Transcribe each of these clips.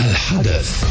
الحدث.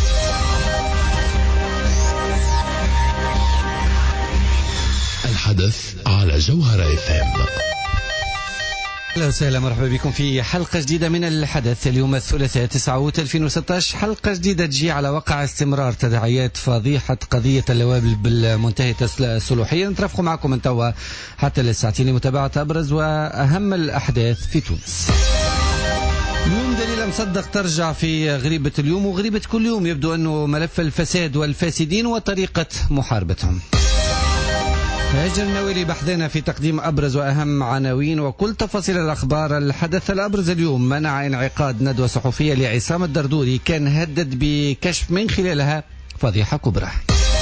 الحدث على جوهرة FM. أهلا وسهلا، مرحبا بكم في حلقة جديدة من الحدث. اليوم الثلاثاء 9 أوت 2016، حلقة جديدة تجي على وقع استمرار تداعيات فضيحة قضية اللوابل بالمنتهية الصلوحية. نترافقوا معكم من توا حتى للساعتين لمتابعة أبرز وأهم الأحداث في تونس. اليوم دليل مصدق ترجع في غريبة اليوم وغريبة كل يوم. يبدو أنه ملف الفساد والفاسدين وطريقة محاربتهم. هاجر النويري بحثنا في تقديم أبرز وأهم عناوين وكل تفاصيل الأخبار. الحدث الأبرز اليوم: منع انعقاد ندوة صحفية لعصام الدردوري، كان هدد بكشف من خلالها فضيحة كبرى.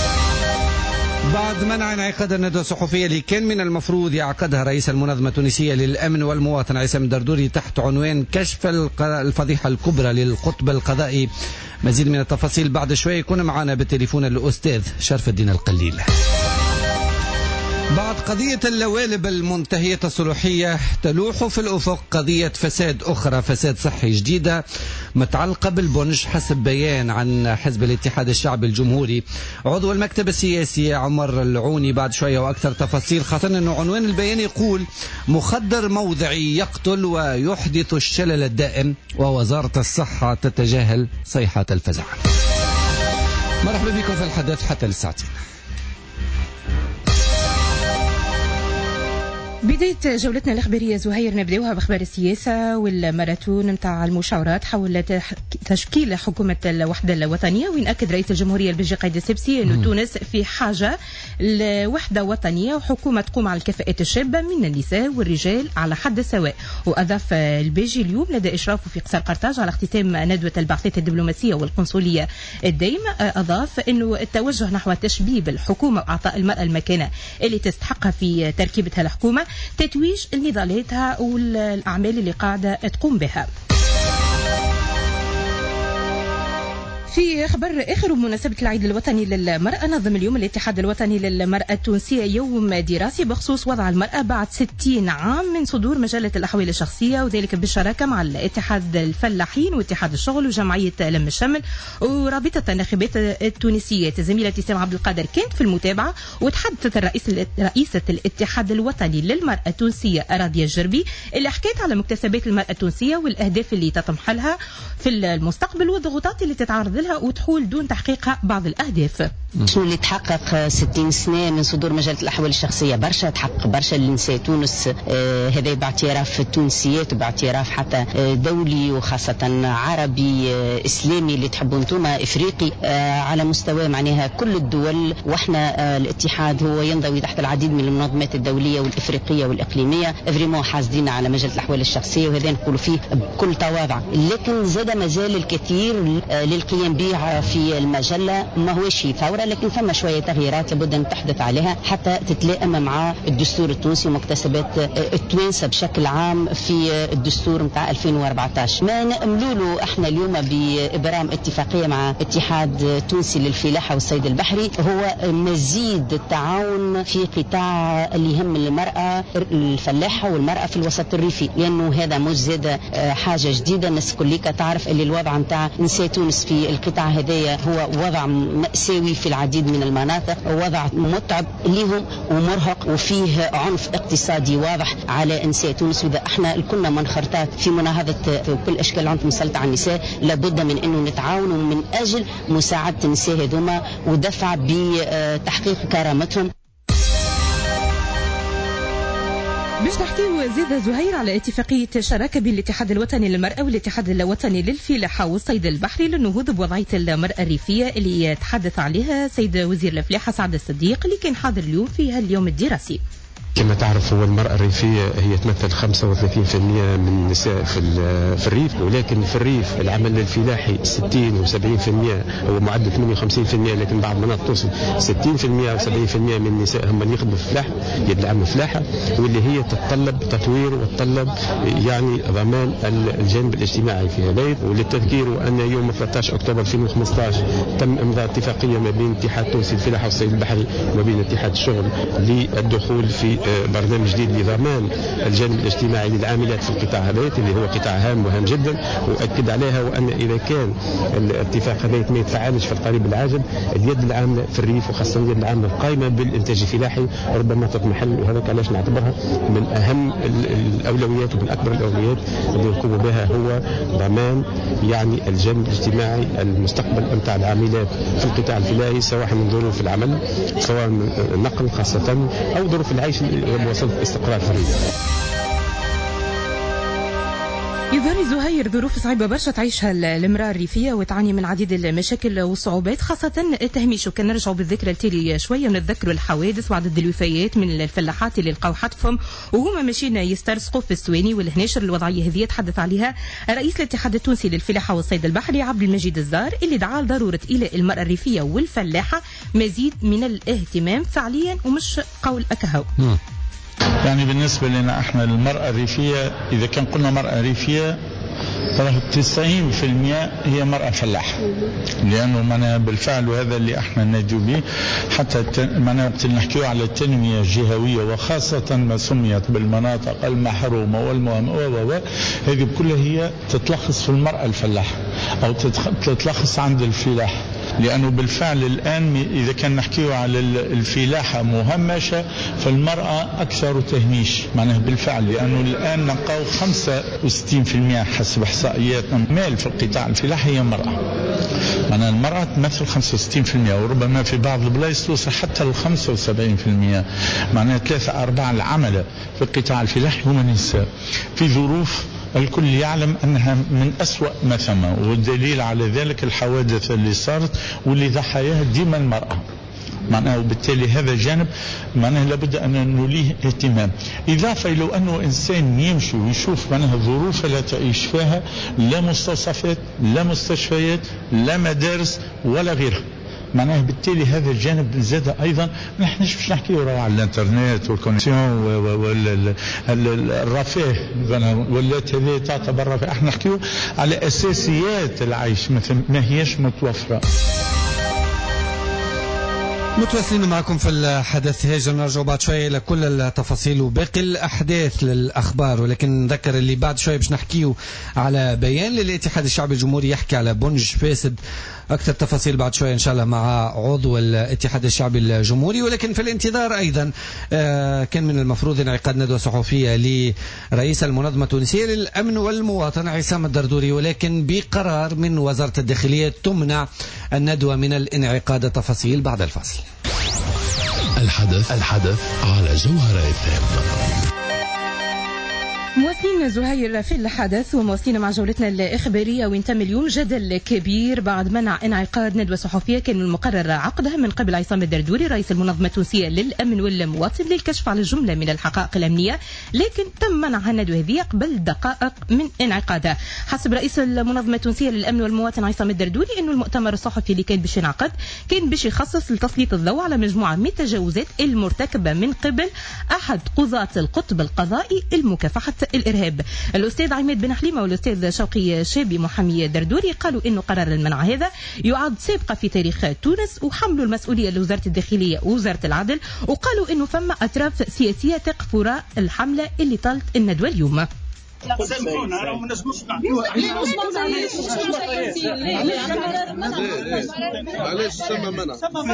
بعد منع انعقاد الندوة الصحفية اللي كان من المفروض يعقدها رئيس المنظمة التونسية للأمن والمواطن عصام الدردوري تحت عنوان كشف الفضيحة الكبرى للقطب القضائي. مزيد من التفاصيل بعد شوية. يكون معنا بالتليفون الأستاذ شرف الدين القليل. بعد قضية اللوالب المنتهية الصلوحية تلوح في الأفق قضية فساد أخرى، فساد صحي جديدة متعلقة بالبنج حسب بيان عن حزب الاتحاد الشعبي الجمهوري. عضو المكتب السياسي عمر العوني بعد شوية وأكثر تفاصيل، خاصة أنه عنوان البيان يقول: مخدر موضعي يقتل ويحدث الشلل الدائم ووزارة الصحة تتجاهل صيحات الفزع. مرحبا بكم في الحدث حتى للساعتين. بداية جولتنا الإخبارية زهير نبدأوها بأخبار السياسة والماراثون متاع المشاورات حول تشكيل حكومة الوحدة الوطنية. وين أكد رئيس الجمهورية البلجيكي قايد السبسي أن تونس في حاجة لوحدة وطنية وحكومة تقوم على الكفاءات الشابة من النساء والرجال على حد سواء. وأضاف البيجي اليوم لدى إشرافه في قصر قرطاج على اختتام ندوة البعثات الدبلوماسية والقنصلية الدائمة، أضاف أنه التوجه نحو تشبيب الحكومة وإعطاء المرأة المكانة اللي تستحقها في تركيبتها الحكومة، تتويج نضالاتها والأعمال اللي قاعدة تقوم بها. في خبر آخر بمناسبة العيد الوطني للمرأة، نظم اليوم الاتحاد الوطني للمرأة التونسية يوم دراسي بخصوص وضع المرأة بعد 60 عام من صدور مجلة الأحوال الشخصية، وذلك بالشراكة مع الاتحاد الفلاحين واتحاد الشغل وجمعية لم الشمل ورابطة الناخبات التونسيات. الزميلة ابتسام عبد القادر كانت في المتابعة، وتحدثت رئيسة الاتحاد الوطني للمرأة التونسية راضية الجربي اللي حكيت على مكتسبات المرأة التونسية والأهداف اللي تطمح لها في المستقبل والضغوطات اللي تتعرض لها وتحول دون تحقيقها بعض الأهداف. شنو اللي تحقق 60 سنة من صدور مجلة الأحوال الشخصية؟ برشا تحقق برشا لنساء تونس، هذا باعتراف التونسيات وباعتراف حتى دولي وخاصة عربي إسلامي اللي تحبوا انتوما إفريقي على مستوى معناها كل الدول. واحنا الاتحاد هو ينضوي تحت العديد من المنظمات الدولية والإفريقية والإقليمية، فريمون حاسدين على مجلة الأحوال الشخصية، وهذا نقول فيه بكل تواضع. لكن زاد مازال الكثير للقيام به في المجلة. ما هوش ثورة، لكن ثم شوية تغييرات لابد أن تحدث عليها حتى تتلائم مع الدستور التونسي ومكتسبات التوانسة بشكل عام في الدستور متاع 2014. ما نأملوا له احنا اليوم بإبرام اتفاقية مع اتحاد تونسي للفلاحة والصيد البحري هو مزيد التعاون في قطاع اللي يهم المرأة الفلاحة والمرأة في الوسط الريفي، لأنه هذا مش زاد حاجة جديدة. الناس كلها تعرف اللي الوضع متاع نساء تونس في القطاع هذايا هو وضع مأساوي في العديد من المناطق، وضع متعب لهم ومرهق وفيه عنف اقتصادي واضح على نساء تونس. وإذا احنا كنا منخرطات في مناهضة كل أشكال العنف المسلط على النساء، لابد من أنه نتعاونوا من أجل مساعدة النساء هذوما ودفع بتحقيق كرامتهم. باش نحكيو زيادة زهير على اتفاقية شراكة بين الاتحاد الوطني للمرأة والاتحاد الوطني للفلاحة والصيد البحري للنهوض بوضعية المرأة الريفية اللي تحدث عليها سيد وزير الفلاحة سعد الصديق اللي كان حاضر اليوم في هاليوم الدراسي. كما تعرف هو المرأة الريفية هي تمثل 35% من النساء في الريف، ولكن في الريف العمل الفلاحي 60 و70%، هو معدل 58%، لكن بعض المناطق توصل 60% و 70% من النساء هم اللي يخدموا في الفلاحة، يدعموا الفلاحة، واللي هي تتطلب تطوير وتطلب يعني ضمان الجانب الاجتماعي في هذا. وللتذكير أن يوم 13 أكتوبر 2015 تم إمضاء اتفاقية ما بين اتحاد تونسي للفلاحة والصيد البحري وما بين اتحاد الشغل للدخول في برنامج جديد لضمان الجانب الاجتماعي للعاملات في القطاع هذا اللي هو قطاع هام وهام جدا، وأكد عليها وأن إذا كان الاتفاق هذا ما يتفعلش في القريب العاجل اليد العاملة في الريف وخاصة اليد العاملة القائمة بالإنتاج الفلاحي ربما تضمحل، وهذا علاش نعتبرها من أهم الأولويات ومن أكبر الأولويات اللي نقوم بها هو ضمان يعني الجانب الاجتماعي المستقبل أمتع العاملات في القطاع الفلاحي، سواء من ظروف العمل سواء النقل خاصة أو ظروف العيش ووصلت الاستقرار في الريف. يظهر زهير ظروف صعيبة برشا تعيشها المرأة الريفية وتعاني من عديد المشاكل والصعوبات، خاصة التهميش. وكان نرجعوا بالذكرى التالي شوية ونتذكروا الحوادث وعدد الوفيات من الفلاحات اللي لقاو حتفهم وهما ماشيين يسترسقوا في السواني والهناشر. الوضعية هذه تحدث عليها رئيس الاتحاد التونسي للفلاحة والصيد البحري عبد المجيد الزار، اللي دعا لضرورة إيلاء المرأة الريفية والفلاحة مزيد من الاهتمام فعليا ومش قول أكهو. يعني بالنسبة لنا احنا المرأة الريفية، إذا كان قلنا مرأة ريفية 90% هي مرأة فلاحة، لأنه معناها بالفعل وهذا اللي احنا نجو به. حتى معناها وقت نحكيو على التنمية الجهوية وخاصة ما سميت بالمناطق المحرومة والمهمة هذه كلها هي تتلخص في المرأة الفلاحة أو تتلخص عند الفلاح، لأنه بالفعل الآن إذا كان نحكيو على الفلاحة مهمشة فالمرأة أكثر تهميش معناها بالفعل، لأنه الآن نلقاو 65% حسب إحصائياتنا مال في القطاع الفلاحي هي مرأة. معناها المرأة تمثل 65% وربما في بعض البلايص توصل حتى ل 75%. معناها 3/4 العمل في القطاع الفلاحي هم النساء، في ظروف الكل يعلم أنها من أسوأ ما ثم، والدليل على ذلك الحوادث اللي صارت واللي ضحاياها ديما المرأة. معناه وبالتالي هذا جانب معناه لابد أن نوليه اهتمام، إضافة إلى أنه إنسان يمشي ويشوف معناه ظروف لا تعيش فيها، لا مستوصفات لا مستشفيات لا مدارس ولا غيرها. معناه بالتالي هذا الجانب زاد أيضا. نحن مش نحكي على الانترنت والكونكسيون والرفاه ولات هذه تعتبر رفاه، احنا نحكي على أساسيات العيش مثل ما هيش متوفرة. متواصلين معكم في الحدث هاجر، نرجع بعد شوية إلى كل التفاصيل وباقي الأحداث للأخبار، ولكن نذكر اللي بعد شوية باش نحكيه على بيان للاتحاد الشعبي الجمهوري يحكي على بنج فاسد. أكثر تفاصيل بعد شوية إن شاء الله مع عضو الاتحاد الشعبي الجمهوري. ولكن في الانتظار أيضا كان من المفروض انعقاد ندوة صحفية لرئيس المنظمة التونسية للأمن والمواطنة عصام الدردوري، ولكن بقرار من وزارة الداخلية تمنع الندوة من الانعقاد. التفاصيل بعد الفاصل. الحدث على جوهرة FM. مواصلين زهير في الحدث ومواصلين مع جولتنا الإخبارية، وين تم اليوم جدل كبير بعد منع انعقاد ندوة صحفية كان من المقرر عقدها من قبل عصام الدردوري رئيس المنظمة التونسية للأمن والمواطن للكشف على جملة من الحقائق الأمنية، لكن تم منع الندوة هذه قبل دقائق من انعقادها. حسب رئيس المنظمة التونسية للأمن والمواطن عصام الدردوري إنه المؤتمر الصحفي اللي كان باش ينعقد كان باش يخصص لتسليط الضوء على مجموعة من التجاوزات المرتكبة من قبل أحد قضاة القطب القضائي المكافحة الإرهاب. الأستاذ عماد بن حليمة والأستاذ شوقي شابي محامي دردوري قالوا إنه قرار المنع هذا يعد سابقة في تاريخ تونس، وحملوا المسؤولية لوزارة الداخلية ووزارة العدل، وقالوا إنه فما أطراف سياسية تقف وراء الحملة اللي طالت الندوة اليوم. سامحونا راهو ما نجموش علاش سما منع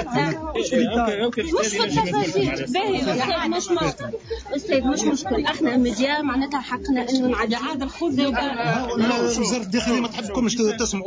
استاذ مش مشكل، احنا ميديا معناتها حقنا انه نعدي عاد الخبز. وزارة الداخلية ما تحبكمش تسمعوا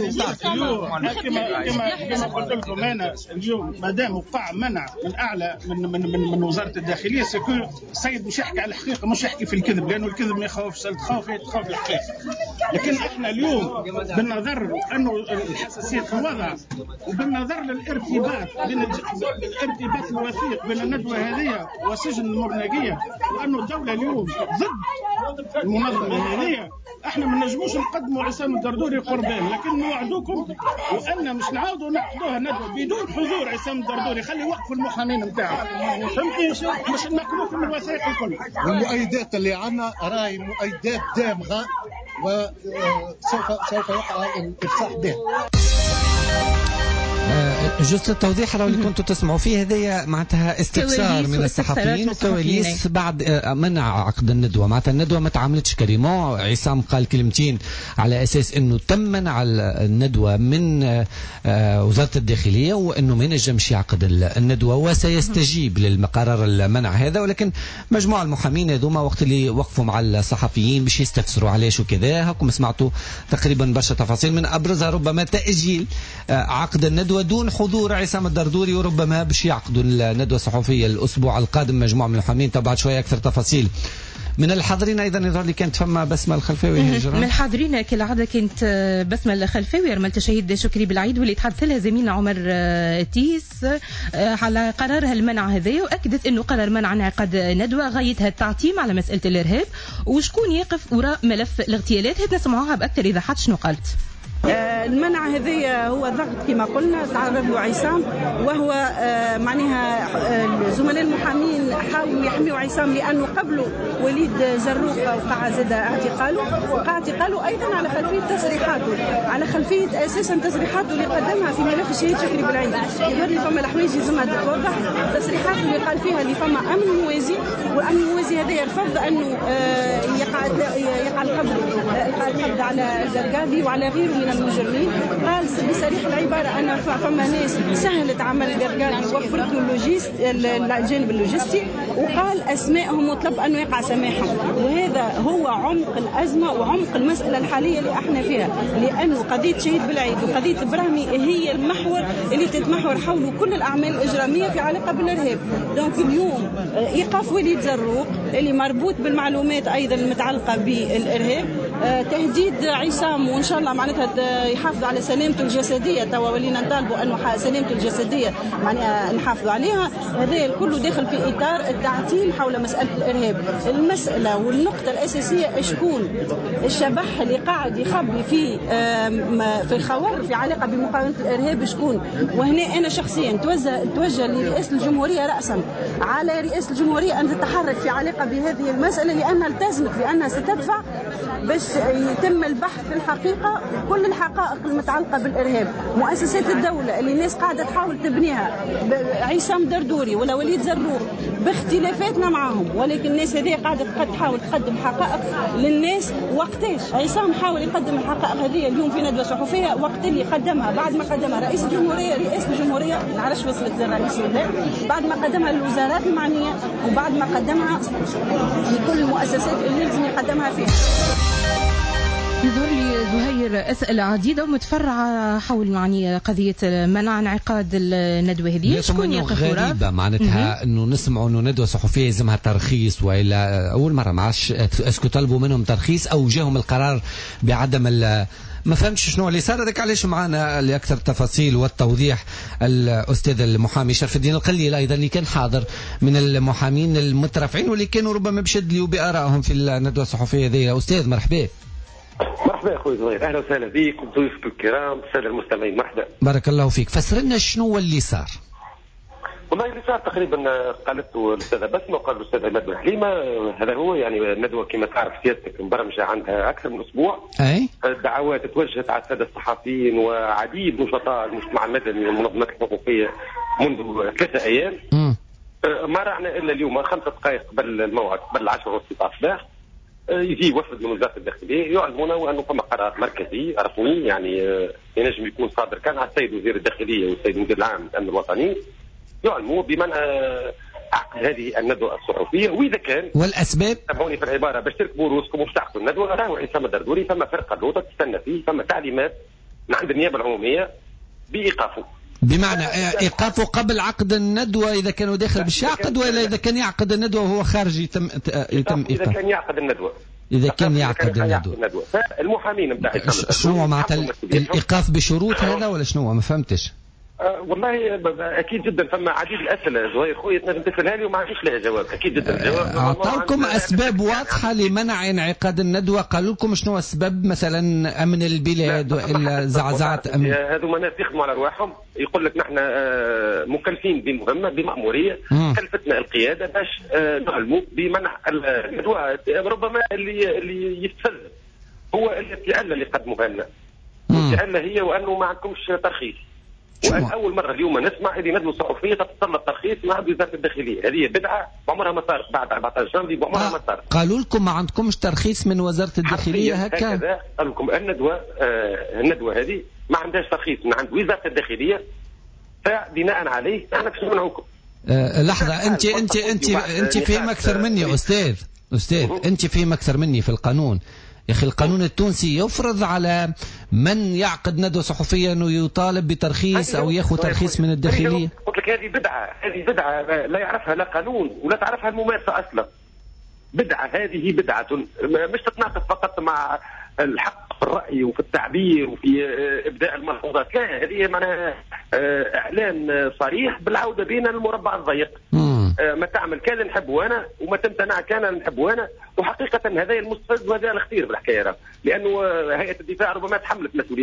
كما قلت لكم انا اليوم ما دام وقع منع من اعلى من وزارة الداخلية سيكون السيد مش يحكي على الحقيقة مش يحكي في الكذب، لانه الكذب ما يخوفش، تخاف الحقيقة. لكن احنا اليوم بالنظر انه الحساسية في الوضع وبالنظر للارتباط بين الارتباط الوثيق بين الندوة هذه وسجن المرناقية، وانه الدولة اليوم ضد المنظمة هذه، احنا ما نجموش نقدموا عصام الدردوري قربان، لكن نوعدوكم وان مش نعاودوا نعقدوها ندوة بدون حضور عصام الدردوري. خلي يوقفوا المحامين نتاعو، فهمتي؟ مش ناكلوا من الوثائق الكل. والمؤيدات اللي عندنا راهي مؤيدات دامغة وسوف يقع الإفصاح به. جزء التوضيح اللي كنتوا تسمعوا فيه هذا معناتها استفسار من الصحفيين وكواليس بعد منع عقد الندوة. معناتها الندوة ما تعاملتش كريمون. عصام قال كلمتين على أساس أنه تم منع الندوة من وزارة الداخلية وأنه ما ينجمش يعقد الندوة وسيستجيب للقرار المنع هذا، ولكن مجموعة المحامين هذوما وقت اللي وقفوا مع الصحفيين باش يستفسروا علاش وكذا، هاكم سمعتوا تقريبا برشا تفاصيل من أبرزها ربما تأجيل عقد الندوة دون حضور عصام الدردوري، وربما باش يعقدوا الندوة الصحفية الأسبوع القادم مجموعة من المحامين. بعد شوية أكثر تفاصيل من الحاضرين. أيضا يظهر لي كانت فما بسمة الخلفاوي من الحاضرين كالعادة كانت بسمة الخلفاوي رملة الشهيد شكري بالعيد واللي تحدث لها زميلنا عمر تيس على قرارها المنع هذايا، وأكدت أنه قرار منع انعقاد ندوة غايتها التعتيم على مسألة الإرهاب وشكون يقف وراء ملف الاغتيالات. هذا نسمعوها بأكثر إذا حد شنو قالت. المنع هذا هو ضغط كما قلنا تعرض له عصام، وهو معناها الزملاء المحامين حاولوا يحميوا عصام لأنه قبله وليد زروق وقع زاد اعتقاله، وقع اعتقاله أيضا على خلفية تصريحاته، على خلفية أساسا تصريحاته اللي قدمها في ملف الشهيد شكري بالعيد. يظهر لي فما الحوايج لازمها توضح. تصريحاته اللي قال فيها اللي فما أمن موازي، والأمن الموازي هذا يرفض أنه يقع القبض على الزرقاوي وعلى غيره من المجرمين. قال بصريح العبارة أن فما ناس سهلت عمل الزرقاوي ووفرت له الجانب اللوجستي، وقال أسمائهم وطلب أنه يقع سماحهم. وهذا هو عمق الأزمة وعمق المسألة الحالية اللي احنا فيها، لأنه قضية شهيد بالعيد وقضية إبراهيمي هي المحور اللي تتمحور حوله كل الأعمال الإجرامية في علاقة بالإرهاب. دونك اليوم إيقاف وليد زروق اللي مربوط بالمعلومات أيضا المتعلقة بالإرهاب، تهديد عصام وإن شاء الله معناتها يحافظوا على سلامته الجسدية. توا ولينا نطالبوا أنه سلامته الجسدية معناها نحافظوا عليها. هذا الكل داخل في إطار التعتيم حول مسألة الإرهاب. المسألة والنقطة الأساسية شكون الشبح اللي قاعد يخبي في الخور في علاقة بمقاومة الإرهاب شكون. وهنا أنا شخصيا توجه لرئاسة الجمهورية رأسا على رئاسة الجمهورية أن تتحرك في علاقة بهذه المسألة، لأنها التزمت بأنها ستدفع باش يتم البحث في الحقيقة كل الحقائق المتعلقة بالإرهاب. مؤسسات الدولة اللي الناس قاعدة تحاول تبنيها، عصام دردوري ولا وليد زروق باختلافاتنا معهم، ولكن الناس هذه قاعدة تحاول تقدم حقائق للناس. وقتاش عصام حاول يقدم الحقائق هذه اليوم في ندوة صحفية؟ وقت اللي قدمها بعد ما قدمها رئيس الجمهورية نعرفش وصلت للرئيس ولا بعد ما قدمها للوزارات المعنية، وبعد ما قدمها لكل المؤسسات اللي لازم يقدمها فيها. يظهر لي زهير أسئلة عديدة ومتفرعة حول يعني قضية منع انعقاد الندوة هذه. شكون يقف وراء؟ غريبة معناتها انه نسمعوا انه ندوة صحفية يلزمها ترخيص، والا اول مرة ما عادش اسكو طلبوا منهم ترخيص او جاهم القرار بعدم ما فهمتش شنو اللي صار. هذاك علاش معنا لأكثر تفاصيل والتوضيح الأستاذ المحامي شرف الدين القليل أيضا اللي كان حاضر من المحامين المترفعين واللي كانوا ربما بشدلوا بآرائهم في الندوة الصحفية هذه. أستاذ مرحبا. مرحبا اخوي زهير، اهلا وسهلا بك وضيوفك الكرام الساده المستمعين. مرحبا. بارك الله فيك. فسر لنا شنو اللي صار. والله اللي صار تقريبا قالته الاستاذه بسمه وقال الاستاذ عماد بن حليمه. هذا هو يعني الندوه كما تعرف سيادتك مبرمجه عندها اكثر من اسبوع. اي الدعوات توجهت على الساده الصحفيين وعديد نشطاء المجتمع المدني والمنظمات الحقوقيه منذ 3 ايام. ما رأنا الا اليوم 5 دقائق قبل الموعد، قبل 10:06 الصباح، يجي وفد من وزاره الداخليه يعلمون انه فما قرار مركزي رسمي يعني ينجم يكون صادر كان على السيد وزير الداخليه والسيد المدير العام للامن الوطني، يعلموا بمنع عقد هذه الندوه الصحفيه. واذا كان والاسباب سامحوني في العباره باش تركبوا روسكم وباش تعقدوا الندوه، راهو عصام الدردوري فما فرقه لوطه تستنى فيه، فما تعليمات من عند النيابه العموميه بايقافه. بمعنى ايقافه قبل عقد الندوه اذا كانوا داخل باش يعقد، ولا اذا كان يعقد الندوه وهو خارج يتم ايقافه؟ اذا كان يعقد الندوه. إذا كان يعقد الندوة. فالمحامين نتاع شنو معناتها الإيقاف بشروط هذا ولا شنو؟ ما فهمتش. والله اكيد جدا فما عديد الاسئله زهير خويا تنجم تسالها لي وما عنديش لها جواب. اكيد جدا الجواب اعطاكم اسباب واضحه لمنع انعقاد الندوه، قالوا لكم شنو اسباب مثلا امن البلاد والا زعزعه امن؟ هذوما ناس يخدموا على ارواحهم، يقول لك نحن مكلفين بمهمه بمأموريه كلفتنا القياده باش نعلموا بمنع الندوه. ربما اللي يستفز هو الاستعاله اللي قدموها لنا. الاستعاله هي وانه ما عندكمش ترخيص. اول مره اليوم نسمع اللي ندوه صحفيه تتطلب ترخيص مع وزاره الداخليه. هذه بدعه عمرها ما صارت بعد 14 جانفي، عمرها ما صارت. قالوا لكم ما عندكمش ترخيص من وزاره الداخليه هكا؟ هكذا قالوا لكم الندوه هذه ما عندهاش ترخيص من عند وزاره الداخليه، فبناء عليه احنا باش نمنعوكم. لحظه، انت فاهم اكثر مني استاذ انت فاهم اكثر مني في القانون. يا أخي القانون التونسي يفرض على من يعقد ندوة صحفية أنه يطالب بترخيص أو يأخذ ترخيص من الداخلية. قلت لك هذه بدعة لا يعرفها لا قانون ولا تعرفها الممارسة أصلا. هذه بدعة مش تتناقض فقط مع الحق في الرأي وفي التعبير وفي إبداء الملحوظات، لا، هذه معناها إعلان صريح بالعودة بين المربع الضيق. ما تعمل كان نحبه أنا وما تمتنع كان نحبه أنا. وحقيقة هذا المستفز وهذا الخطير بالحكاية، لأنه هيئة الدفاع ربما تحملت مسؤولية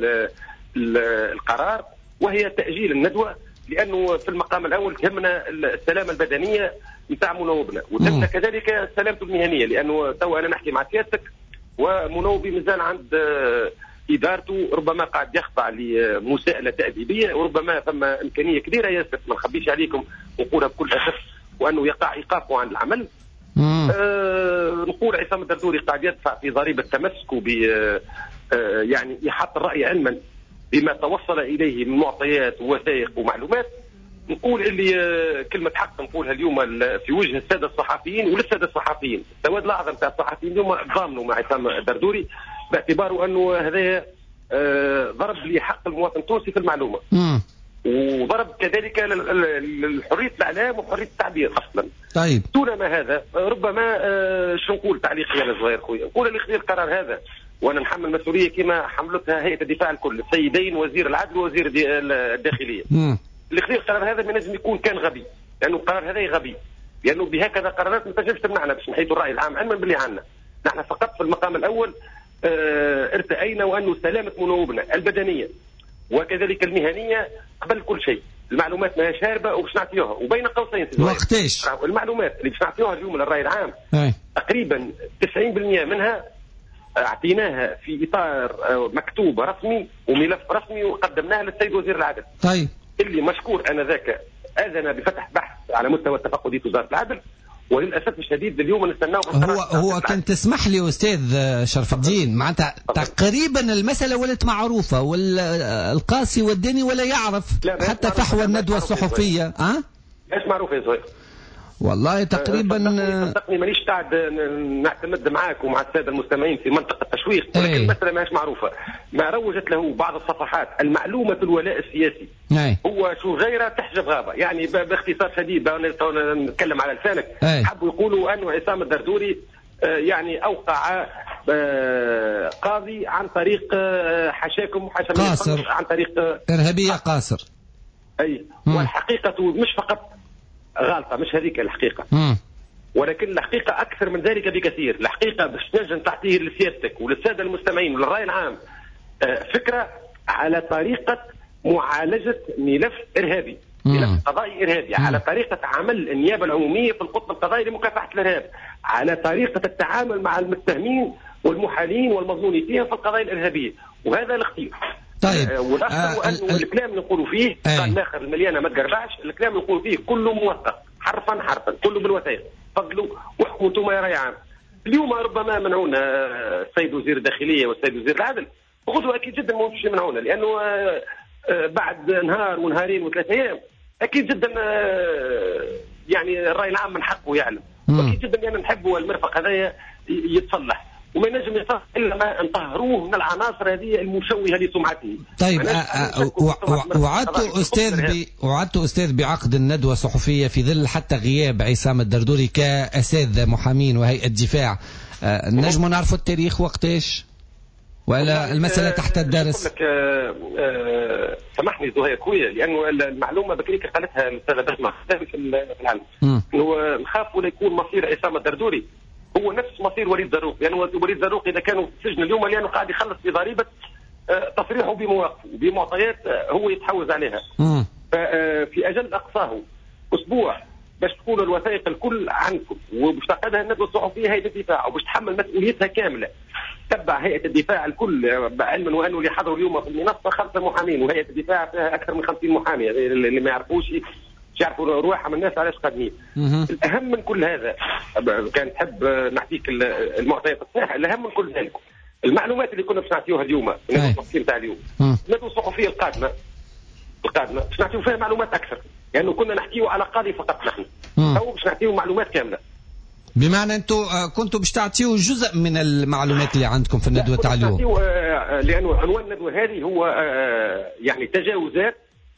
القرار وهي تأجيل الندوة، لأنه في المقام الأول تهمنا السلامة البدنية نتاع منوبنا، وتهمنا كذلك السلامة المهنية، لأنه تو أنا نحكي مع سيادتك ومنوبي مازال عند إدارته ربما قاعد يخضع لمساءلة تأديبية، وربما ثم إمكانية كبيرة ياسر ما نخبيش عليكم ونقولها بكل أسف وأنه يقع إيقافه عن العمل. نقول عصام الدردوري قاعد يدفع في ضريبة تمسك يعني يحط الرأي علما بما توصل إليه من معطيات ووثائق ومعلومات. نقول اللي كلمة حق نقولها اليوم في وجه السادة الصحفيين وللسادة الصحفيين. السواد الأعظم تاع الصحفيين اليوم ضامنوا مع عصام الدردوري باعتباره أنه هذا ضرب لحق المواطن التونسي في المعلومة، وضرب كذلك لحرية الإعلام وحرية التعبير أصلا. طيب دون ما هذا ربما شو نقول تعليقي أنا صغير خويا، نقول اللي خذ القرار هذا وأنا نحمل مسؤولية كما حملتها هيئة الدفاع الكل، السيدين وزير العدل ووزير الداخلية. اللي خذ القرار هذا ما لازم يكون كان غبي، لأنه القرار هذا غبي، لأنه بهكذا قرارات ما تنجمش تمنعنا باش نحيطوا الرأي العام علما باللي عنا. نحن فقط في المقام الأول ارتأينا وأنه سلامة منوبنا البدنية وكذلك المهنية قبل كل شيء. المعلومات ما هيش هاربة وباش نعطيوها، وبين قوسين وقتاش المعلومات اللي باش نعطيوها اليوم للرأي العام تقريبا 90% منها اعطيناها في إطار مكتوب رسمي وملف رسمي وقدمناها للسيد وزير العدل. طيب اللي مشكور آنذاك أذن بفتح بحث على مستوى اتفاقية وزارة العدل، وللأسف الشديد اليوم نستناه. هو كان تسمح لي أستاذ شرف الدين، معناتها تقريبا المسألة ولت معروفة والقاسي والداني ولا يعرف حتى فحوى الندوة الصحفية. ايش معروف يا زهير؟ والله تقريبا صدقني مانيش قاعد نعتمد معاك ومع الساده المستمعين في منطقه التشويق، ولكن المساله ماهيش معروفه. ما روجت له بعض الصفحات المعلومه في الولاء السياسي هو شو غيره تحجب غابه، يعني باختصار شديد نتكلم على لسانك. حبوا يقولوا انه عصام الدردوري يعني اوقع قاضي عن طريق حاشاكم قاصر، عن طريق ارهابيه قاصر. اي والحقيقه مش فقط غالطة، مش هذيك الحقيقة، ولكن الحقيقة أكثر من ذلك بكثير. الحقيقة باش نجم تعطيه لسيادتك وللسادة المستمعين وللرأي العام فكرة على طريقة معالجة ملف إرهابي، ملف قضائي إرهابي، على طريقة عمل النيابة العمومية في القطب القضائي لمكافحة الإرهاب، على طريقة التعامل مع المتهمين والمحالين والمظنونين فيها في القضايا الإرهابية، وهذا الاختيار. طيب والأخطر أنه الكلام اللي نقولوا فيه قال الآخر المليانة ما تقربعش، الكلام اللي نقولوا فيه كله موثق حرفا كله بالوثائق. تفضلوا واحكموا انتم يا رأي عام. اليوم ربما منعونا السيد وزير الداخلية والسيد وزير العدل، وغدوة أكيد جدا ما مش منعونا، لأنه بعد نهار ونهارين وثلاثة أيام أكيد جدا يعني الرأي العام من حقه يعلم، وأكيد جدا يعني نحبوا المرفق هذا يتصلح، وما ينجم يصح إلا ما نطهروه من العناصر هذه المشوهة لسمعته. طيب وعدت أستاذ بعقد الندوة الصحفية في ظل حتى غياب عصام الدردوري كأساتذة محامين وهيئة دفاع. نجم نعرفوا التاريخ وقتاش ولا المسألة تحت الدرس؟ سامحني زهير خويا، لأنه المعلومة بكريك قالتها الأستاذة بسمة في العلم، إنه نخاف ولا يكون مصير عصام الدردوري هو نفس مصير وليد زروق، لأنه وليد زروق إذا كانوا في السجن اليوم لأنه قاعد يخلص بضريبة تصريحه بمواقفه وبمعطيات هو يتحوز عليها. ففي أجل أقصاه أسبوع باش تكون الوثائق الكل عنكم وباش تقعدها الندوة الصحفية هيئة الدفاع وباش تحمل مسؤوليتها كاملة. تتبع هيئه الدفاع الكل، علما وانه اللي حضروا اليوم في المنصه 5 محامين، وهيئه الدفاع فيها اكثر من 50 محامي. اللي ما يعرفوش يعرفوا روحهم الناس علاش قادمين. الاهم من كل هذا كان تحب نعطيك المعطيات الصحيحه. الاهم من كل ذلك المعلومات اللي كنا باش نعطيوها اليوم في الندوه الصحفيه نتاع اليوم، الندوه الصحفيه القادمه باش نعطيو فيها معلومات اكثر، لانه يعني كنا نحكيو على قاضي فقط نحن، او باش نعطيو معلومات كامله. بمعنى انتم كنتوا باش تعطيو جزء من المعلومات اللي عندكم في الندوه تاع اليوم. لانه عنوان الندوه هذه هو يعني تجاوزات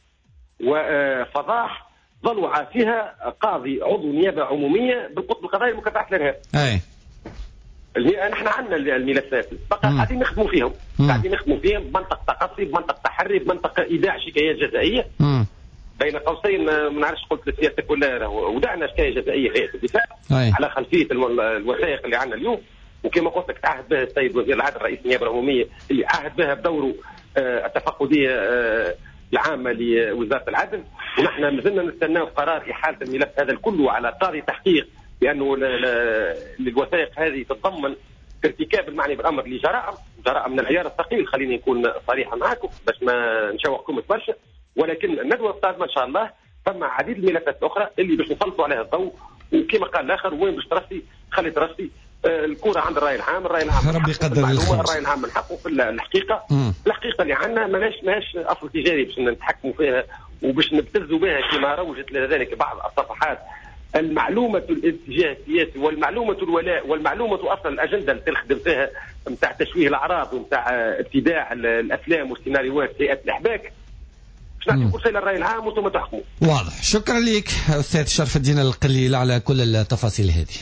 وفضاح ضلع فيها قاضي عضو نيابه عموميه بالقطب القضائي لمكافحه الارهاب. اي نحن عندنا الملفات فقط قاعدين نخدموا فيهم، قاعدين نخدموا فيهم بمنطق تقصي، بمنطق تحري، بمنطق ايداع شكايات جزائيه. بين قوسين ما نعرفش قلت لسيادتك ولا ودعنا شكايه جزائيه هيئه الدفاع على خلفيه الوثائق اللي عندنا اليوم، وكما قلت لك تعهد بها السيد وزير العدل رئيس النيابه العموميه اللي عهد بها بدوره التفقديه العامه لوزاره العدل، ونحن مازلنا نستناو قرار احاله الملف هذا الكل على قاضي تحقيق، لانه الوثائق هذه تتضمن ارتكاب المعني بالامر لجرائم من العيار الثقيل. خليني نكون صريحه معكم باش ما نشوقكم برشا، ولكن الندوه القادمه ان شاء الله فما عديد الملفات الاخرى اللي باش نسلطوا عليها الضوء، وكما قال الاخر وين باش ترسي خلي ترسي الكره عند الراي العام. الراي العام ربي يقدر الخير. الراي العام من حقه في الحقيقه اللي عندنا ماهيش اصل تجاري باش نتحكموا فيها وباش نبتزوا بها كما روجت لذلك بعض الصفحات. المعلومه الاتجاه السياسي والمعلومه الولاء والمعلومه اصلا الاجنده اللي تخدم فيها نتاع تشويه الاعراض ونتاع ابتداع الافلام والسيناريوهات فئات الاحباك نعطي كل شيء للراي العام وانتم تحكموا. واضح. شكرا لك استاذ شرف الدين القليل على كل التفاصيل هذه.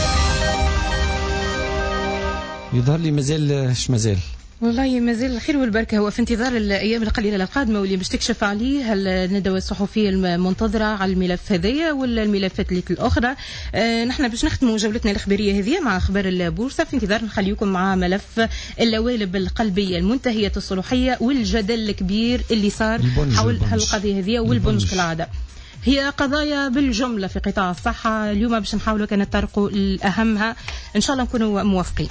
يظهر لي مازال والله مازال الخير والبركة. هو في انتظار الأيام القليلة القادمة واللي باش تكشف عليه الندوة الصحفية المنتظرة على الملف هذايا ولا الملفات اللي الأخرى. نحن باش نختموا جولتنا الإخبارية هذه مع أخبار البورصة، في انتظار نخليكم مع ملف اللوالب القلبية المنتهية الصلاحية والجدل الكبير اللي صار حول هالقضية هذه والبنج كالعادة. هي قضايا بالجملة في قطاع الصحة. اليوم باش نحاولوا كان نطرقوا لأهمها، إن شاء الله نكونوا موافقين.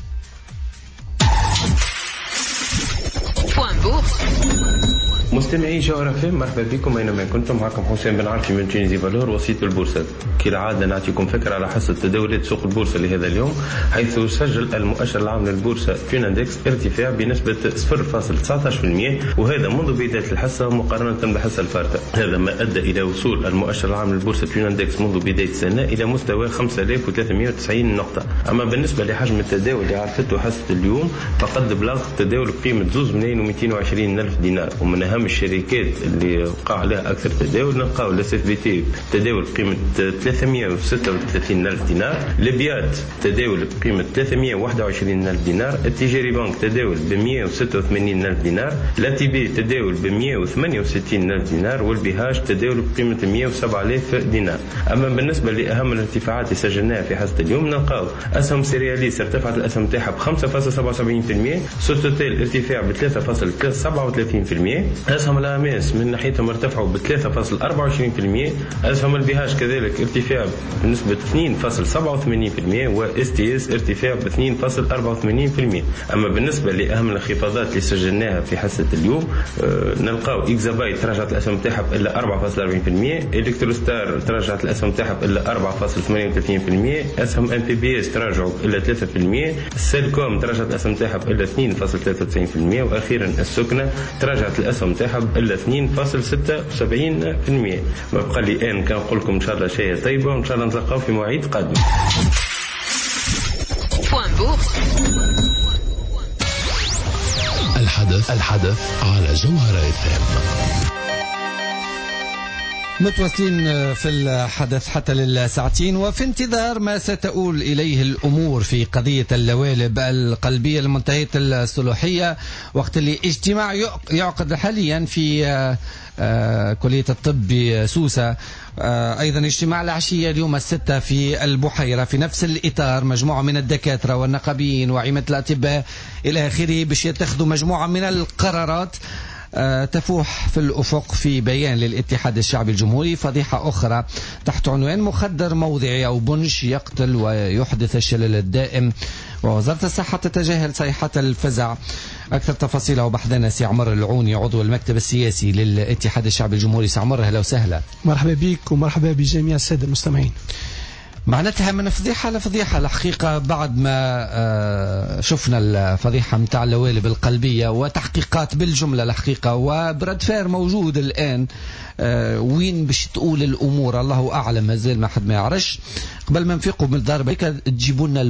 مستمعي جوهر FM، مرحبا بكم اينما كنتم. معكم حسين بن عارفي من تونيزي فالور وسيط البورصه. كالعاده نعطيكم فكره على حصه تداولات سوق البورصه لهذا اليوم، حيث سجل المؤشر العام للبورصه فيناندكس ارتفاع بنسبه 0.19%، وهذا منذ بدايه الحصه مقارنه بالحصه الفارطه. هذا ما ادى الى وصول المؤشر العام للبورصه فيناندكس منذ بدايه السنه الى مستوى 5390 نقطه. اما بالنسبه لحجم التداول اللي عرفته حصه اليوم فقد بلغ التداول بقيمه 2,220,000 دينار. ومن أهم الشركات اللي وقع عليها أكثر تداول نلقاو الاس بي تي تداول بقيمة 336,000 دينار، لبيات تداول بقيمة 321,000 دينار، التجاري بنك تداول ب 186,000 دينار، لاتي بي تداول ب 168,000 دينار، والبهاج تداول بقيمة 107,000 دينار. أما بالنسبة لأهم الارتفاعات اللي سجلناها في حصة اليوم نلقاو أسهم سيرياليس ارتفعت الأسهم تاعها ب 5.77%، سوستوتيل ارتفاع ب 3.37%، أسهم الأماس من ناحيتهم ارتفعوا ب 3.24%، أسهم البهاج كذلك ارتفاع بنسبة 2.87%، واس تي اس ارتفاع ب 2.84%. أما بالنسبة لأهم الانخفاضات اللي سجلناها في حصة اليوم نلقاو إكزابايت تراجعت الأسهم تاعها إلا 4.40%، إلكتروستار تراجعت الأسهم تاعها إلا 4.38%، أسهم ام بي بي اس تراجعوا إلا 3%، سيلكوم تراجعت الأسهم تاعها إلا 2.93%، وأخيرا السكنة تراجعت الأسهم تاعها إلا 2.76%. ما بقى لي أن كان نقول لكم إن شاء الله شيء طيبة، وإن شاء الله نتلقاو في مواعيد قادمة. الحدث على جوهر FM. متواصلين في الحدث حتى للساعتين، وفي انتظار ما ستؤول إليه الأمور في قضية اللوالب القلبية المنتهية الصلاحية، وقت اللي اجتماع يعقد حاليا في كلية الطب بسوسة. أيضا اجتماع العشية اليوم 6 في البحيرة في نفس الإطار، مجموعة من الدكاترة والنقابيين وعيمة الأطباء إلى آخره باش يتخذوا مجموعة من القرارات تفوح في الأفق في بيان للاتحاد الشعبي الجمهوري فضيحة أخرى تحت عنوان مخدر موضعي أو بنج يقتل ويحدث الشلل الدائم، ووزارة الصحة تتجاهل صيحة الفزع. أكثر تفاصيل وبحثنا سي عمر العوني عضو المكتب السياسي للاتحاد الشعبي الجمهوري. سي عمر أهلا وسهلا. مرحبا بك ومرحبا بجميع السادة المستمعين. معناتها من فضيحة لفضيحة الحقيقة بعد ما شفنا الفضيحة متاع اللوالب القلبية وتحقيقات بالجملة الحقيقة وبرد فار موجود الآن. وين باش تقول الأمور الله أعلم، مازال ما حد ما يعرفش. قبل ما نفيقوا من الدار بيك تجيبوا لنا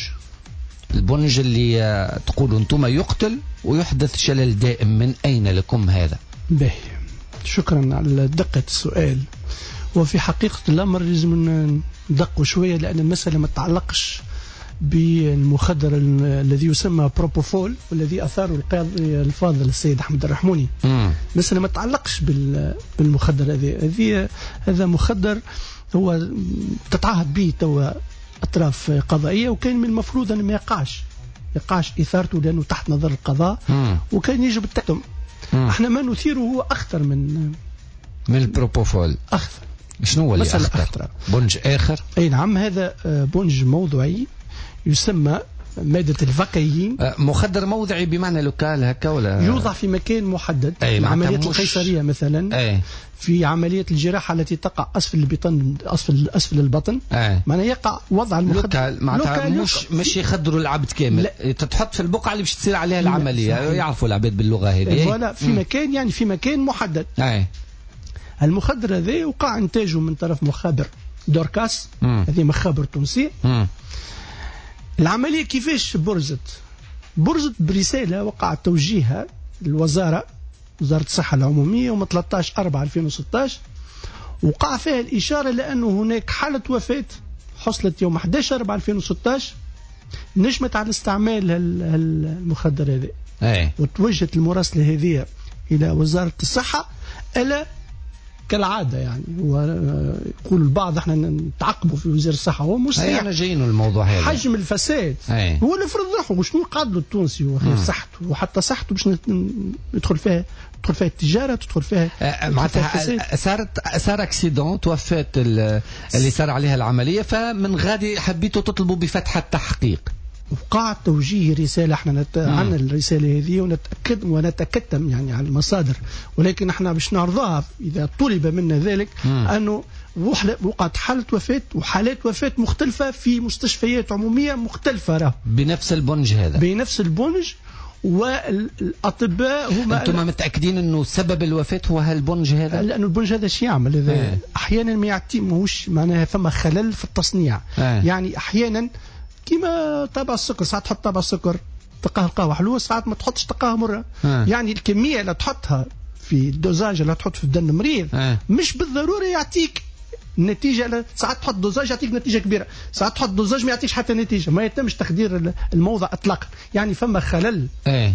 البنج اللي تقولوا انتم يقتل ويحدث شلل دائم، من أين لكم هذا؟ باهي، شكرا على دقة السؤال. وفي حقيقة الأمر لازم ندقوا شوية، لأن المسألة ما تتعلقش بالمخدر الذي يسمى بروبوفول والذي أثاره القاضي الفاضل السيد أحمد الرحموني. المسألة ما تتعلقش بالمخدر هذا مخدر هو تتعهد به توا أطراف قضائية، وكان من المفروض أن ما يقعش إثارته لأنه تحت نظر القضاء، وكان يجب التكتم. احنا ما نثيره هو أخطر من البروبوفول. أخطر. شنو هو اللي أخطر؟ بنج آخر؟ أي نعم، هذا بنج موضوعي يسمى مادة الفاكيين. مخدر موضعي بمعنى لوكال هكا ولا يوضع في مكان محدد؟ في عمليات القيصرية مثلا، في عملية الجراحة التي تقع أسفل البطن، أسفل البطن، معناه يقع وضع المخدر معناتها مش يخدروا العبد كامل، تتحط في البقعة اللي باش تصير عليها العملية. يعرفوا العباد باللغة هذه. ولا في مكان، يعني في مكان محدد. المخدر هذا وقع إنتاجه من طرف مخابر دوركاس، هذه مخابر تونسي. العملية كيفاش برزت برسالة وقع توجيهها للوزارة، وزارة الصحة العمومية، يوم 13/4/2016، وقع فيها الإشارة لأنه هناك حالة وفاة حصلت يوم 11/4/2016 نجمت على استعمال المخدر هذا. وتوجهت المراسلة هذه إلى وزارة الصحة، ألا كالعادة يعني يقول البعض احنا نتعقبوا في وزارة الصحة، هو مش صحيح. انا جايين الموضوع هذا حجم الفساد هو اللي فرض روحه، وشنو القادر التونسي وخير صحته، وحتى صحته باش يدخل فيها التجارة، تدخل فيها معناتها صار اكسيدون، توفات اللي صار عليها العملية، فمن غادي حبيتوا تطلبوا بفتح التحقيق. وقع توجيه رسالة، احنا عنا الرسالة هذه ونتكتم يعني على المصادر، ولكن احنا باش نعرضها إذا طلب منا ذلك، أنه وقعت حالة وفاة وحالات وفاة مختلفة في مستشفيات عمومية مختلفة بنفس البنج هذا، بنفس البنج. والأطباء هم أنتم متأكدين أنه سبب الوفاة هو هالبنج هذا؟ لأنه البنج هذا شيء يعمل أحيانا ما يعطيهوش، معناها ثم خلل في التصنيع. يعني أحيانا كما طابع السكر، ساعات تحط طابع السكر تلقاه القهوة حلوة، ساعات ما تحطش تلقاها مرة. يعني الكمية اللي تحطها في الدوزاج اللي تحط في الدم المريض مش بالضرورة يعطيك نتيجة. ساعات تحط دوزاج يعطيك نتيجة كبيرة، ساعات تحط دوزاج ما يعطيش حتى نتيجة، ما يتمش تخدير الموضع اطلاقا. يعني فما خلل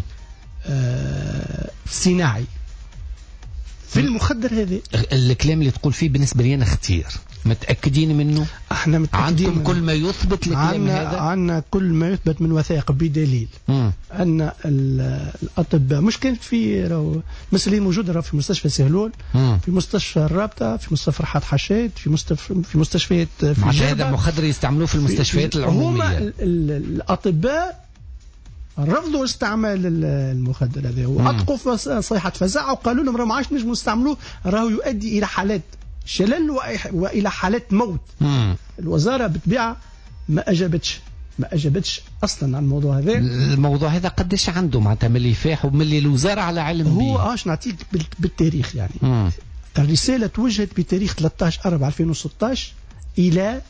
صناعي في المخدر هذا. الكلام اللي تقول فيه بالنسبة لي أنا اختير، متأكدين منه؟ احنا متأكدين. عندكم كل ما يثبت الكلام هذا؟ عندنا كل ما يثبت من وثائق بدليل أن الأطباء مش كانت في مسألة موجودة في مستشفى سهلول، في مستشفى الرابطة، في مستشفى فرحات حشاد، في مستشفيات في هذا مخدر يستعملوه في المستشفيات العمومية. هما الأطباء رفضوا استعمال المخدر هذا، وأطلقوا صيحة فزاعة وقالوا لهم راه ما عادش نجموا نستعملوه، راهو يؤدي إلى حالات شلل وإلى حالات موت. الوزارة بالطبيعة ما أجابتش أصلا عن الموضوع هذا. الموضوع هذا قديش عنده معناتها من اللي فاح ومن اللي الوزارة على علم به؟ هو نعطيك بالتاريخ يعني. الرسالة توجهت بتاريخ 13/4/2016 إلى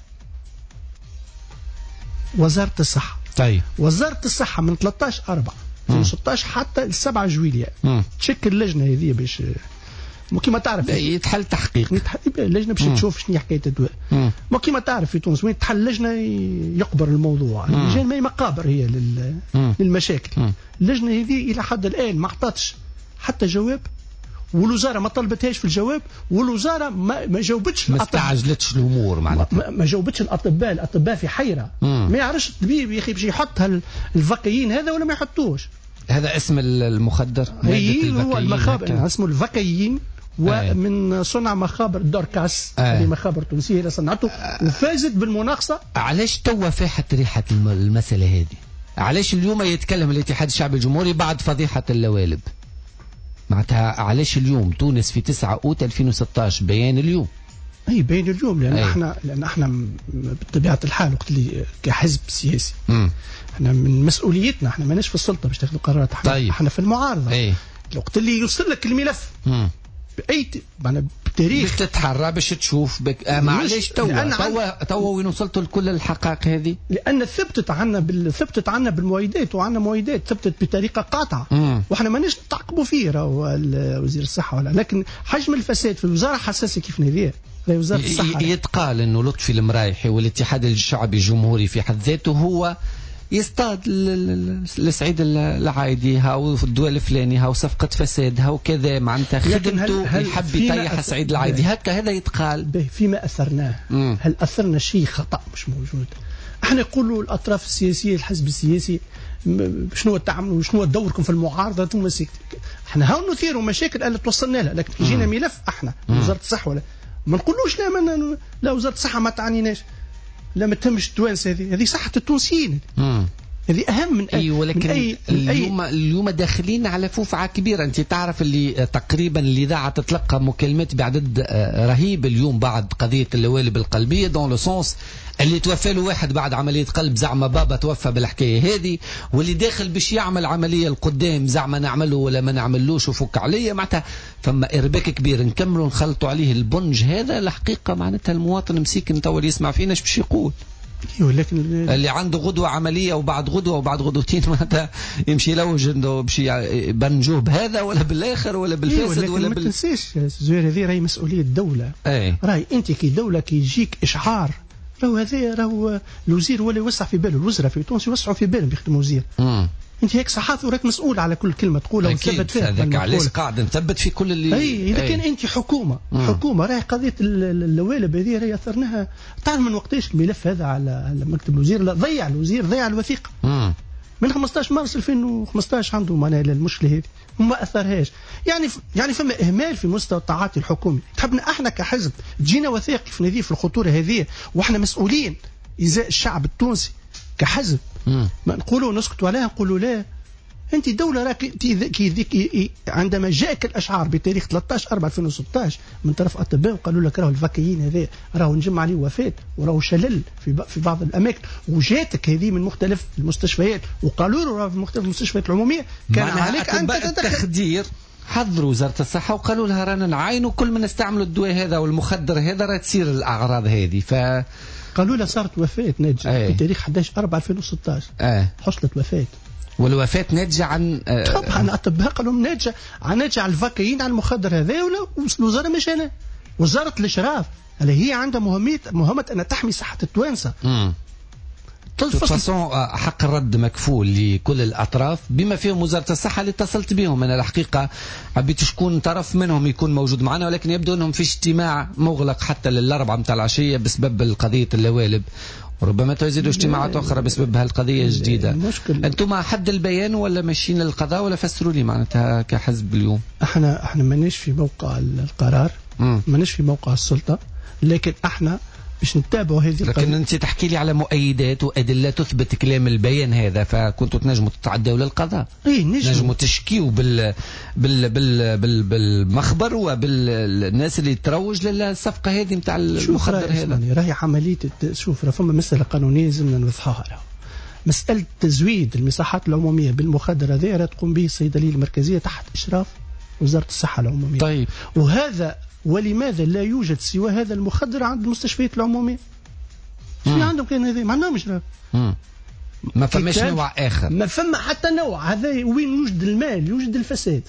وزارة الصحة. طيب وزارة الصحة من 13/4/2016 حتى 7 جويلية تشكل لجنة هذه باش كما تعرف يتحل تحقيق، لجنة باش تشوف شنو حكاية الدواء. كما تعرف في تونس وين تحل لجنة يقبر الموضوع، اللجنة ما مقابر هي للمشاكل. اللجنة هذه إلى حد الآن ما عطاتش حتى جواب، والوزارة ما طلبتهاش في الجواب، والوزارة ما جاوبتش، ما استعجلتش الأمور معناتها، ما جاوبتش الأطباء في حيرة. ما يعرفش الطبيب يا أخي باش يحط الفقيين هذا ولا ما يحطوش. هذا اسم المخدر؟ هو المخابر اسمه الفكايين، ومن صنع مخابر دوركاس، هذه مخابر تونسية اللي صنعته وفازت بالمناقصة. علاش توا فاحت ريحة المسألة هذه؟ علاش اليوم يتكلم الاتحاد الشعبي الجمهوري بعد فضيحة اللوالب؟ معناتها علاش اليوم تونس في 9 أوت 2016 بيان اليوم؟ اي بين اليوم لان احنا بطبيعه الحال وقت اللي كحزب سياسي احنا من مسؤوليتنا، احنا ماناش في السلطه باش تاخذوا قرارات، احنا في المعارضه. الوقت اللي يوصل لك الملف باي معناها بالتاريخ تتحرى باش تشوف معليش توا وين وصلتوا لكل الحقائق هذه؟ لان ثبتت عنا بالموايدات، وعندنا موايدات ثبتت بطريقه قاطعه، واحنا ماناش نتعقبوا فيه راهو وزير الصحه ولا، لكن حجم الفساد في الوزاره حساسه كيف هذه وزاره الصحه. يتقال انه لطفي المرايحي والاتحاد الشعبي الجمهوري في حد ذاته هو يصطاد لسعيد العايدي هاو الدول الفلاني هاو صفقة فساد هاو كذا، معناتها خدمته يحب يطيح سعيد العايدي، هكا هذا يتقال. فيما أثرناه هل أثرنا شيء خطأ مش موجود؟ احنا نقولوا الأطراف السياسية الحزب السياسي شنو تعملوا شنو دوركم في المعارضة ثم احنا هاو نثيروا مشاكل اللي توصلنا لها، لكن يجينا ملف احنا وزارة الصحة ولا ما نقولوش لا وزارة الصحة ما تعنيناش، لا ما تهمش التوانس، هذه صحة التونسيين، هذه أهم من أي ولكن اليوم داخلين على فوفعة كبيرة. أنت تعرف اللي تقريبا الإذاعة تتلقى مكالمات بعدد رهيب اليوم بعد قضية اللوالب القلبية، دون لو سونس اللي توفى له واحد بعد عملية قلب زعما بابا توفى بالحكاية هذه، واللي داخل باش يعمل عملية القدام زعما نعمله ولا ما نعملوش وفك عليه، معناتها فما إرباك كبير. نكملوا نخلطوا عليه البنج هذا، الحقيقة معناتها المواطن مسيكن تو اللي يسمع فينا باش يقول ولكن اللي عنده غدوة عملية وبعد غدوة وبعد غدوتين معناتها يمشي يلوج انه باش بنجوه بهذا ولا بالاخر ولا بالفاسد ولا ما تنسيش زوير هذه راهي مسؤولية الدولة. راهي انت كي دولة كي يجيك اشعار راهو الوزير ولا يوسع في باله، الوزراء في تونس يوسعوا في بالهم يخدموا وزير. انت هيك صحافي وراك مسؤول على كل كلمه تقولها وتثبت فيها. هذاك علاش قاعد نثبت في كل اللي اذا كان انت حكومه راهي قضيه اللوالب هذه راهي اثرناها. تعرف من وقتاش الملف هذا على مكتب الوزير ضيع الوثيقه من 15 مارس 2015 عنده معناها المشكله هذه وما اثرهاش. يعني فما اهمال في مستوى التعاطي الحكومي. تحبنا احنا كحزب تجينا وثائق في الخطوره هذه واحنا مسؤولين ازاء الشعب التونسي كحزب، ما نقولوا نسكتوا عليها نقولوا لا. انت دولة راك عندما جاءك الاشعار بتاريخ 13/4/2016 من طرف اطباء وقالوا لك راهو الفكايين هذا راهو نجم عليه وفاة وراهو شلل في بعض الاماكن، وجاتك هذه من مختلف المستشفيات وقالوا له راهو في مختلف المستشفيات العموميه، كان عليك انت التخدير. حضروا وزارة الصحة وقالوا لها رانا نعاينوا كل من نستعملوا الدواء هذا والمخدر هذا راه تصير الاعراض هذه. قالوا لها صارت وفاة ناجية في تاريخ 11/4/2016 حصلت وفاة، والوفاة ناتجة عن طبعا اطباء قالوا ناتجة عن الفكايين عن المخدر هذا، ولا الوزارة مش انا وزارة الاشراف اللي هي عندها مهمة ان تحمي صحة التوانسة. فاصون حق الرد مكفول لكل الأطراف بما فيهم وزارة الصحة اللي اتصلت بهم. أنا الحقيقة حبيت شكون طرف منهم يكون موجود معنا، ولكن يبدو أنهم في اجتماع مغلق حتى للأربعة متاع العشية بسبب قضية اللوالب، وربما تزيدوا اجتماعات أخرى بسبب هالقضية الجديدة. أنتم حد البيان ولا ماشيين للقضاء ولا فسروا لي معناتها كحزب اليوم؟ احنا ماناش في موقع القرار، ماناش في موقع السلطة، لكن احنا باش نتابعوا هذه القضية. لكن انت تحكي لي على مؤيدات وادله تثبت كلام البيان هذا، فكنتوا تنجموا تتعدوا للقضاء. نجموا تشكيوا بالمخبر وبالناس اللي تروج للصفقه هذه نتاع المخدر هذا. راهي عمليه شوف راه فما مساله قانونيه لازمنا نوضحوها. مساله تزويد المساحات العموميه بالمخدر هذا راه تقوم به الصيدليه المركزيه تحت اشراف وزاره الصحه العموميه. طيب وهذا ولماذا لا يوجد سوى هذا المخدر عند المستشفيات العمومية؟ شنو عندهم كان هذا؟ ما عندهمش. ما فماش نوع آخر، ما فما حتى نوع. هذا وين يوجد المال يوجد الفساد.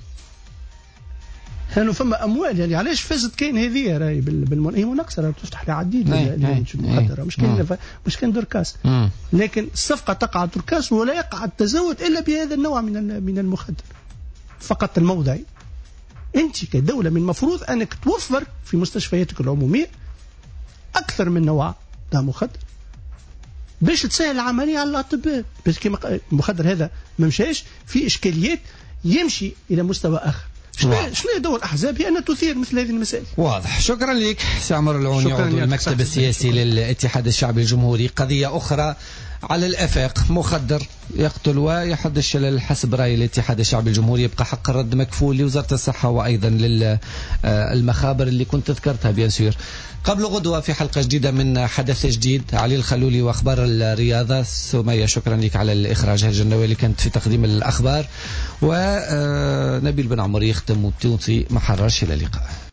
كانوا فما أموال يعني علاش فازت كاين هذه راهي هي مناقصة راهي تفتح لها عديد المخدر مش كان دركاس، لكن الصفقة تقع دركاس ولا يقع التزود إلا بهذا النوع من المخدر فقط الموضعي. أنت كدولة من المفروض أنك توفر في مستشفياتك العمومية أكثر من نوع تاع مخدر باش تسهل العمليه على الاطباء، بس كما المخدر هذا ما مشاش في اشكاليات يمشي الى مستوى اخر. شنو دور الاحزاب؟ هي ان تثير مثل هذه المسائل. واضح. شكرا لك سي عمر العوني، عضو المكتب السياسي للاتحاد الشعبي الجمهوري. قضيه اخرى على الافاق، مخدر يقتل ويحد الشلل حسب راي الاتحاد الشعبي الجمهوري، يبقى حق الرد مكفول لوزاره الصحه وايضا للمخابر اللي كنت ذكرتها بيان سور. قبل غدوه في حلقه جديده من حدث جديد، علي الخلولي واخبار الرياضه. سميه شكرا لك على الاخراج، الجنوي اللي كانت في تقديم الاخبار، ونبيل بن عمر يختم بتونسي محرش. الى اللقاء.